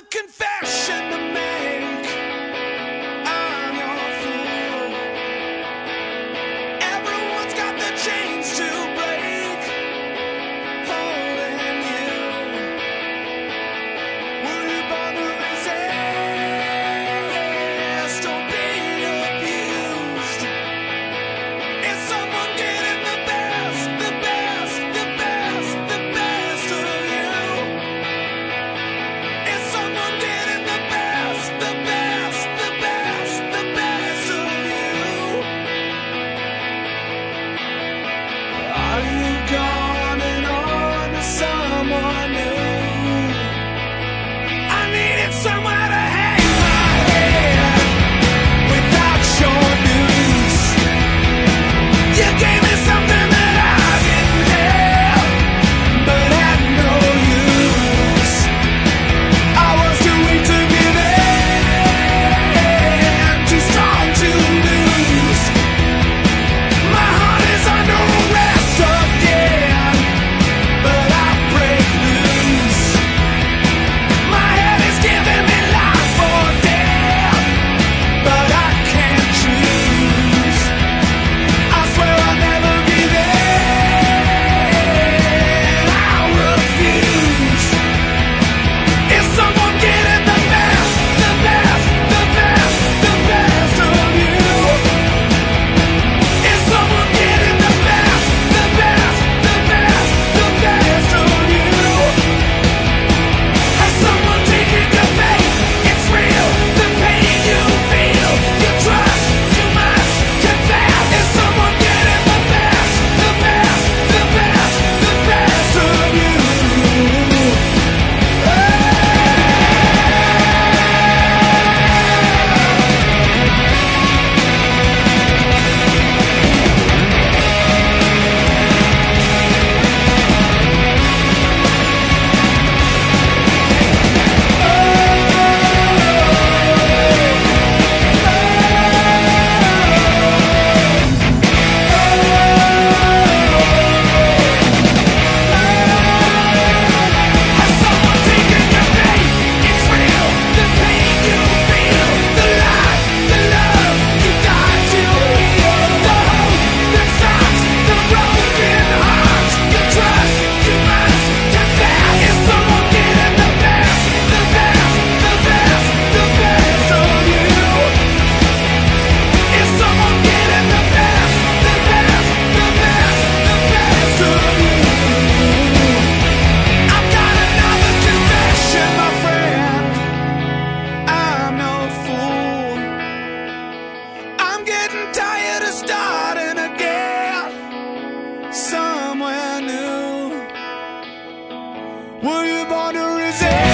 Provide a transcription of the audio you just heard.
confession to make. I'm your fool. Everyone's got the chains to break, holding you. Were you born to resist or be abused? Is someone getting the best, the best, the best, the best of you? Is someone getting the best, the best, the best, the best of you? Are you gone and on to someone new? I needed somewhere to hang my head without your news. You gave me something that I didn't have, but had no use. I was too weak to give in, too strong to lose. My heart is under arrest again, but I break loose. My head is giving me life or death, but I can't choose. I swear I'll never give in. I refuse. Is someone getting the best, the best, the best, the best of you? Is someone getting the best, the best, the best, the best of you? Has someone taken your faith? It's real, the pain you feel, you trust, you must confess. Is someone getting the best, the best, the best, the best of you? Has someone taken your faith? It's real, the pain you feel, the life, the love you died to heal, the hope that stops the broken hearts, you trust, you must confess. Is someone getting the best, the best, the best, the best of you? Is someone getting the best, the best, the best, the best of you? I've got another confession, my friend. I'm no fool. I'm getting tired of starting again somewhere new. Were you born to resist?